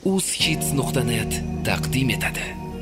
uzhits.net taqdim etadi.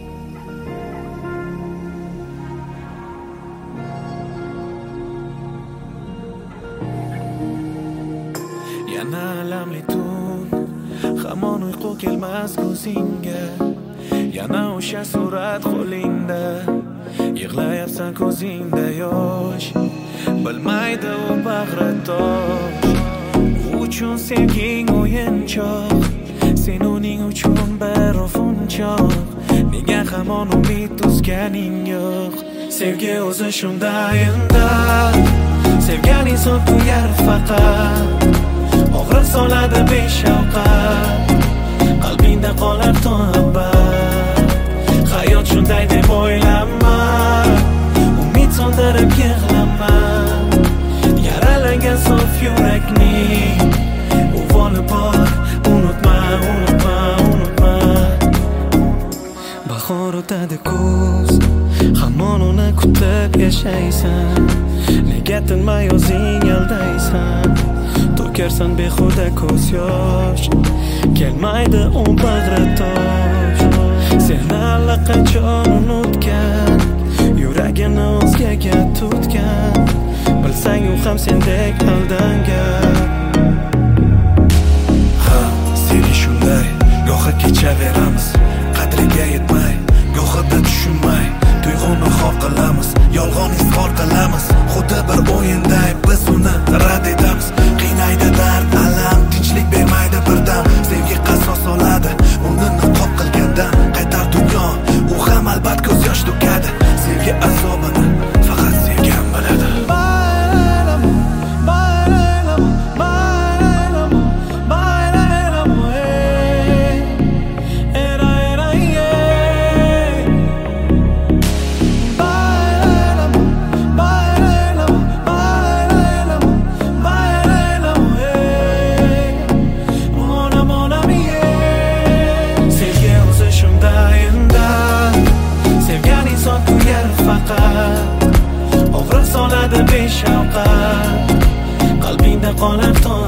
Yana alamli tun, hamon uyqu kelmas ko'zingga. Yana o'sha surat qo'lingda, yig'layapsan ko'zingda yosh. Bilmaydi u bag'ritosh, u uchun sevging o'yinchoq, sen uning uchun bir ofunchoq. Nega hamon umid uzganing yo'q? Sevgi o'zi shunday unda, sevgan inson kuyar faqat. Og'riq soladi beshafqat, qalbingda qolar to abad. Hayot shunday deb o'ylama, umid so'ndirib yig'lama. Yaralangan sof yurakning uvoli bor, unutma, unutma, unutma. Bahor o'tadi kuz, hamon uni kutib yashaysan. Nega tinmay o'zing aldaysan? To'karsan behuda ko'z yosh, kelmaydi u bag'ritosh. Seni allaqachon unutgan, yuragini o'zgaga tutgan. Bilsang u ham sendek aldangan. Ha, seni shunday go'ha kechaveramiz, qadriga yetmay, go'hida tushunmay, tuyg'uni xor qilamiz, yolg'on izhor qilamiz. Xuddi bir o'yinday biz uni rad etamiz. Qiynaydi dard, alam, tinchlik bermaydi birdam. Sevgi qasos oladi, uni niqob qilgandan. Qaytar dunyo, u ham albat ko'z yosh to'kadi. Sevgi azobini faqat sevgan biladi. Og'riq soladi beshafqat, qalbingda qolar to